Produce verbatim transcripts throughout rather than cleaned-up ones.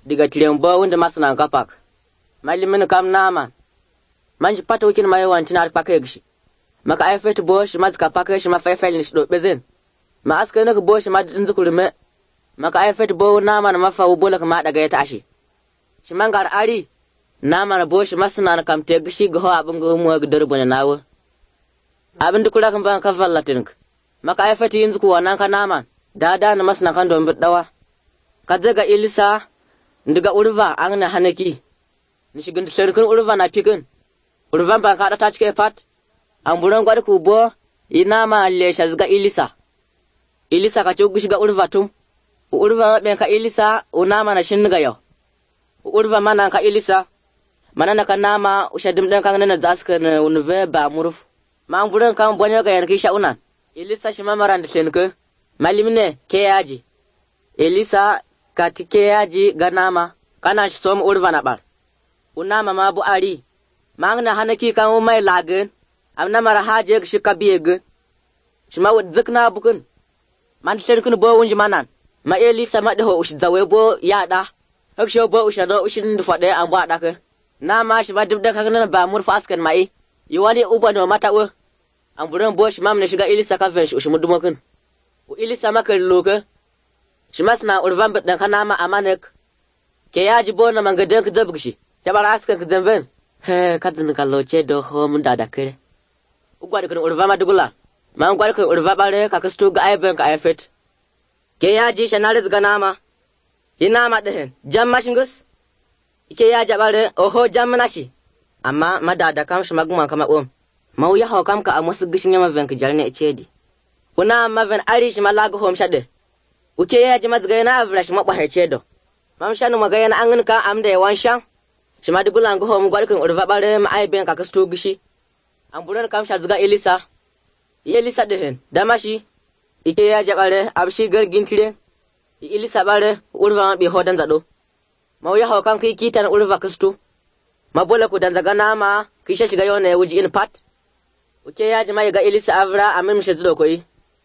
diga tilen bo wanda masana kapak malimin kam nama manji pata wikin mai wantin ar pakai gishi maka ai fet bo shi mazka pakai shi ma faifel ni do bezen ma aska ne bo shi ma din zukurme maka ai fet bo nama na mafa bola kama daga ya tashi shi mangar ari nama na bo shi masana kam te gishi go abin go mu ga darbo na nawo abin da kula kan ban ka vallatin maka ai fet yin zuku wannan ka nama dada na masana kan don bidawa ka daga ilisa ndiga urva an na hanaki ni shigin sarkin urva na fikin urvan ba ka da ta cike fat an buran gwada ku bo ina ma le shazga ilisa ilisa ka ci shiga urva tum urva ben ka ilisa una mana shin ga yau urva mana ka ilisa mana na kan nama ushadim dan kan na zaska na unve ba muruf ma an buran kan bonyo ga yanki shaunan ilisa shi mamaran da shenke malimne ke yaji ilisa ka tike yaji ga nama kana shi som urva na bar una ma bu ari mangna hanaki kan mai lagen amna mara haje shi kabiyeg shi ma wadzikna bukun man shenkin bo wunji manan ma elisa ma daho ush zawe bo yada hak sho bo ush do ushin fade an ba daka na ma shi ba dibda kan nan ba murfa askan mai yiwani uba no mata wo an buran bo shi mamna shiga elisa ka fen shi ush mudumokin u elisa maka loka shi masna urvan bidan kana ma amanek ke yaji bo na mangadan ka zabgshi tabara askan ka zamben he kadin kalloce do ho mun dada kire ugwa da kan urva ma dugula ma ugwa da kan urva bare ka kasto ga aiben ka aifet ke yaji shanare daga nama ina ma dehen jamma shingus ke yaji bare oho jamma shi amma madada kam shi maguma kama om mau ya haw kam ka amusu gishin yama ven ka jarne ecedi kuna ma ven ari shi malaga hom shade uke yaji mazga na avra shi mabwa hecedo mam shanu magayana angin ka amda yawan shan shi ma dugula ngo hom gwalkin urva bare ma aiben ka kasto gishi an buran kam sha zuga elisa elisa dehen damashi ike ya jabare abshi gargin tire elisa bare urva ma bi hodan zado mau ya haw kam kai kitan urva kasto ma bola ku dan daga nama kisha shiga yona ya wuji in pat uke ya jama ga elisa avra amin mishi zudo koi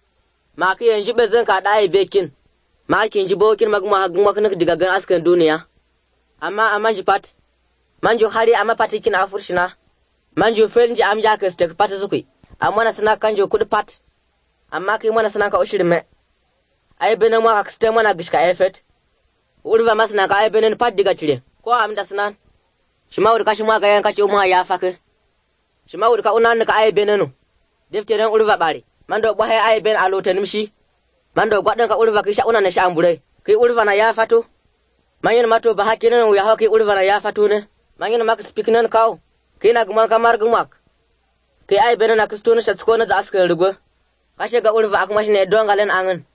ma ki yanji bezan ka dai bekin ma kin ji bokin magma hagma kan diga gan askan duniya amma amanji pat manjo hari amma patikin afurshina manjo felnji am jaka stek pat zukui amma na sana kanjo kudi pat amma kai mana sana ka ushirme ai benen ma ka stek mana gishka efet urva masna ka ai benen pat diga tire ko am da sanan shima ur kashi ma ga yan kashi umma ya faka shima ur ka unan ka ai benenu defteren urva bare mando bo hay ai ben alotanim shi mando gwadon ka urva kai sha unan na sha ambure kai urva na ya fato manyen mato ba hakinan ya haki urva na ya fato ne manyen mak speaknan kaw kina guman kamar gumak kai ai bena na kristo na shatsko na za aska rugo kashe ga urva akmash ne don galen angin